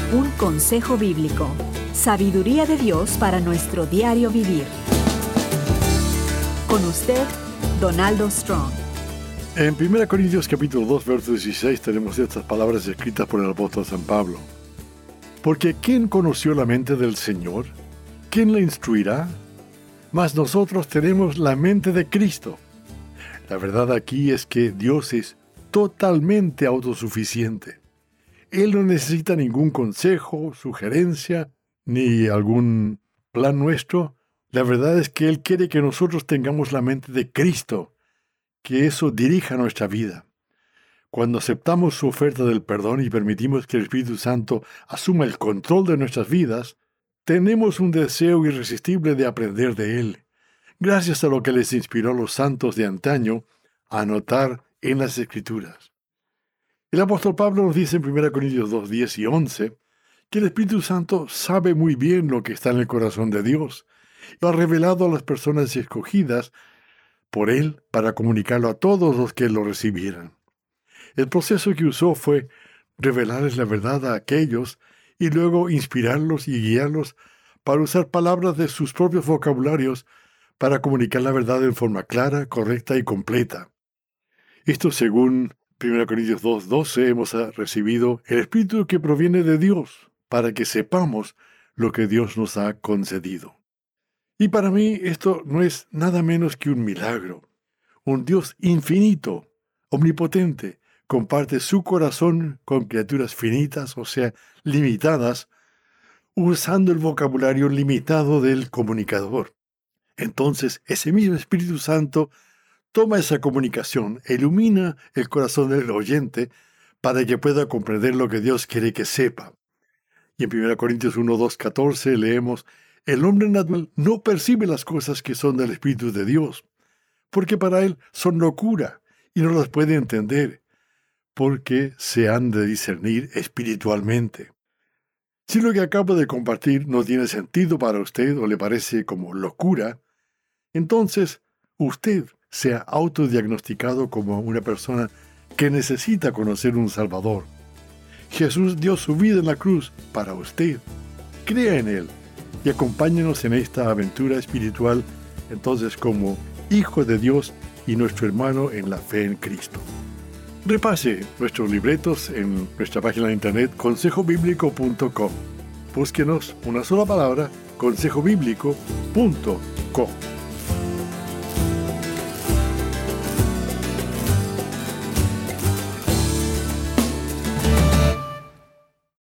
Un consejo bíblico. Sabiduría de Dios para nuestro diario vivir. Con usted, Donaldo Strong. En 1 Corintios capítulo 2, verso 16 tenemos estas palabras escritas por el apóstol San Pablo. Porque ¿quién conoció la mente del Señor? ¿Quién le instruirá? Mas nosotros tenemos la mente de Cristo. La verdad aquí es que Dios es totalmente autosuficiente. Él no necesita ningún consejo, sugerencia, ni algún plan nuestro. La verdad es que Él quiere que nosotros tengamos la mente de Cristo, que eso dirija nuestra vida. Cuando aceptamos su oferta del perdón y permitimos que el Espíritu Santo asuma el control de nuestras vidas, tenemos un deseo irresistible de aprender de Él, gracias a lo que les inspiró a los santos de antaño a anotar en las Escrituras. El apóstol Pablo nos dice en 1 Corintios 2, 10 y 11 que el Espíritu Santo sabe muy bien lo que está en el corazón de Dios y lo ha revelado a las personas escogidas por Él para comunicarlo a todos los que lo recibieran. El proceso que usó fue revelarles la verdad a aquellos y luego inspirarlos y guiarlos para usar palabras de sus propios vocabularios para comunicar la verdad en forma clara, correcta y completa. Esto según 1 Corintios 2:12 hemos recibido el Espíritu que proviene de Dios para que sepamos lo que Dios nos ha concedido. Y para mí esto no es nada menos que un milagro. Un Dios infinito, omnipotente, comparte su corazón con criaturas finitas, o sea, limitadas, usando el vocabulario limitado del comunicador. Entonces, ese mismo Espíritu Santo toma esa comunicación e ilumina el corazón del oyente para que pueda comprender lo que Dios quiere que sepa. Y en 1 Corintios 1, 2, 14 leemos: el hombre natural no percibe las cosas que son del Espíritu de Dios, porque para él son locura y no las puede entender, porque se han de discernir espiritualmente. Si lo que acabo de compartir no tiene sentido para usted o le parece como locura, entonces usted se ha autodiagnosticado como una persona que necesita conocer un Salvador. Jesús dio su vida en la cruz para usted. Crea en Él y acompáñenos en esta aventura espiritual, entonces como hijo de Dios y nuestro hermano en la fe en Cristo. Repase nuestros libretos en nuestra página de internet consejobiblico.com. Búsquenos una sola palabra, consejobiblico.com.